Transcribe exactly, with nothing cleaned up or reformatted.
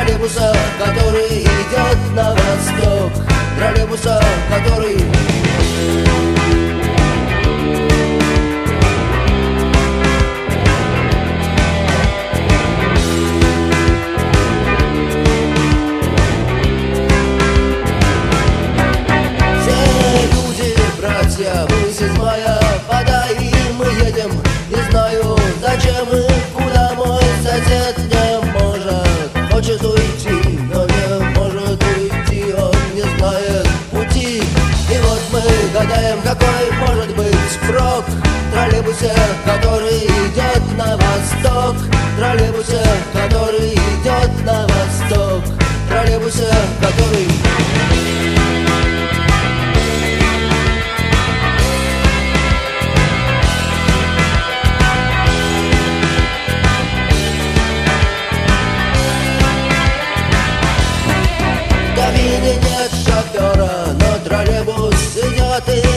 троллейбуса, который идет на восток, троллейбуса, который... Мы седьмая вода, и мы едем. Не знаю, зачем и куда мой сосед не может. Хочет уйти, но не может уйти. Он не знает пути. И вот мы гадаем, какой может быть спрок в троллейбусе, который идет на восток, троллейбусе, который идет на восток, троллейбусе, который... В кабине нет шофера, но троллейбус идет и